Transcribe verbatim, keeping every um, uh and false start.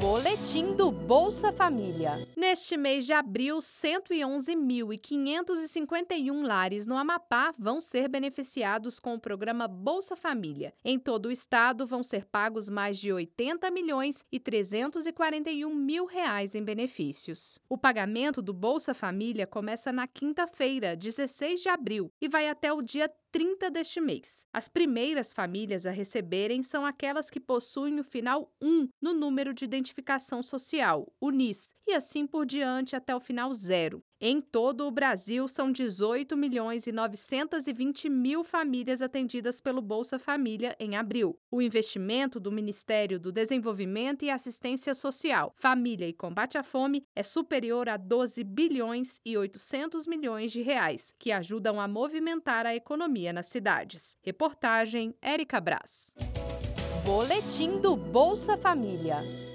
Boletim do Bolsa Família. Neste mês de abril, cento e onze mil quinhentos e cinquenta e um lares no Amapá vão ser beneficiados com o programa Bolsa Família. Em todo o estado, vão ser pagos mais de oitenta milhões e trezentos e quarenta e um mil reais em benefícios. O pagamento do Bolsa Família começa na quinta-feira, dezesseis de abril, e vai até o dia trinta deste mês. As primeiras famílias a receberem são aquelas que possuem o final um no número de identificação social, o N I S, e assim por diante até o final zero. Em todo o Brasil, são dezoito milhões e novecentos e vinte mil famílias atendidas pelo Bolsa Família em abril. O investimento do Ministério do Desenvolvimento e Assistência Social, Família e Combate à Fome é superior a doze bilhões e oitocentos milhões de reais, que ajudam a movimentar a economia nas cidades. Reportagem Érica Brás. Boletim do Bolsa Família.